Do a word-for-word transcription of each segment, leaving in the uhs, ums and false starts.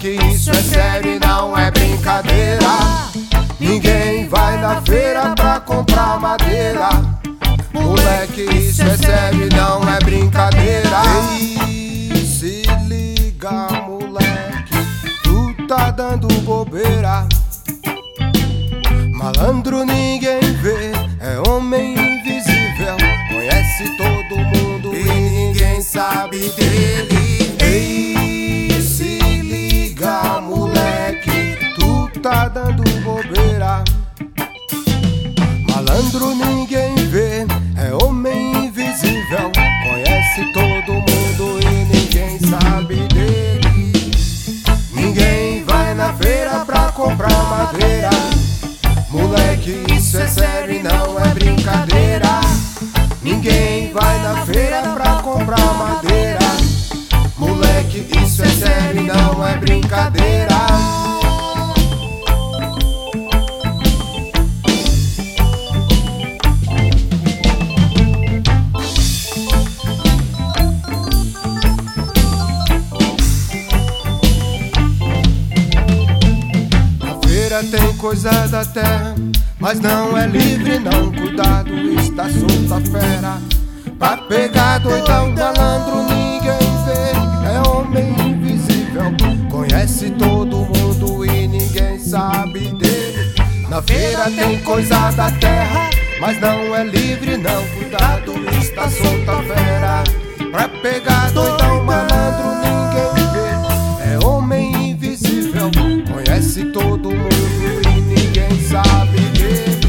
Moleque, isso é sério e não é brincadeira. Ninguém vai na feira pra comprar madeira. Moleque, isso é sério e não é brincadeira. Ei, se liga, moleque, tu tá dando bobeira. Malandro ninguém vê, é homem invisível. Conhece todo mundo e ninguém sabe dele. Ei, se liga, moleque, tu tá dando bobeira. Malandro ninguém vê, é homem invisível. Conhece todo mundo e ninguém sabe dele. Ninguém vai na feira pra comprar madeira. Moleque, isso é sério e não é brincadeira. Ninguém vai na feira pra comprar madeira. Moleque, isso é sério e não é brincadeira. Tem coisa da terra, mas não é livre não. Cuidado, está solta a fera. Pra pegar doidão, malandro ninguém vê, é homem invisível. Conhece todo mundo e ninguém sabe dele. Na feira tem coisa da terra, mas não é livre não. Cuidado, está solta a fera. Pra pegar doidão, malandro ninguém vê, é homem invisível. Conhece todo mundo e ninguém sabe dele.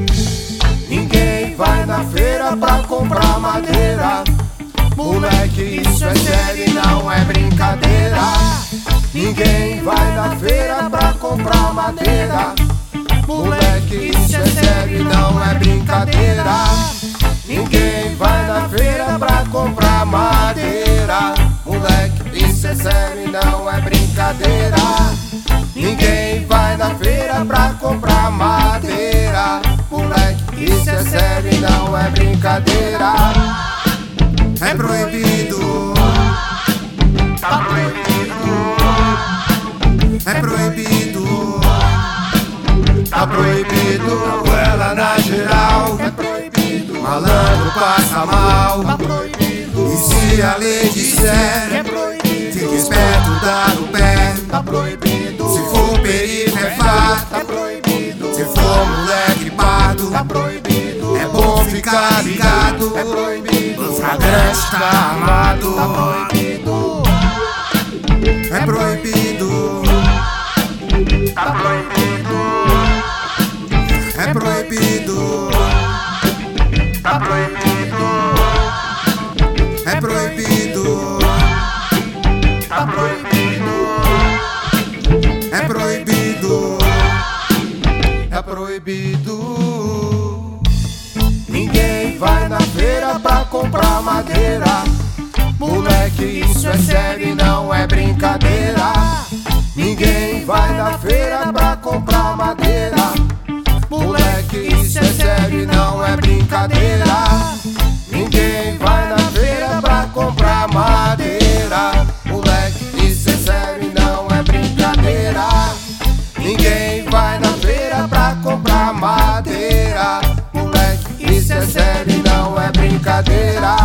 Ninguém vai na feira pra comprar madeira. Moleque, isso é sério e não é brincadeira. Ninguém vai na feira pra comprar madeira. Moleque, isso é sério e não é brincadeira. Ninguém vai na feira pra comprar madeira. Moleque, isso é sério e não é brincadeira. Ninguém vai na feira pra comprar madeira. Moleque, isso é sério e não é brincadeira. É proibido, tá proibido. É proibido, tá proibido. Ela na geral, é proibido. Malandro passa mal, tá proibido. E se a lei disser, é proibido, fique esperto, dá no pé, tá proibido. Se for perigo é fato, tá proibido. Se for moleque pardo, tá proibido. É bom ficar ligado, é proibido. O flagrante tá armado, tá proibido. É proibido, tá proibido. É proibido, tá proibido. É proibido, tá proibido. É proibido, é proibido. Ninguém vai na feira pra comprar madeira. Moleque, isso é sério e não é brincadeira. Ninguém vai na feira pra comprar madeira. Moleque, isso é sério e não é brincadeira. Ninguém vai na feira pra comprar madeira. Moleque, isso é sério e não é brincadeira. Ninguém vai na feira pra comprar madeira. Moleque, isso é sério e não é brincadeira.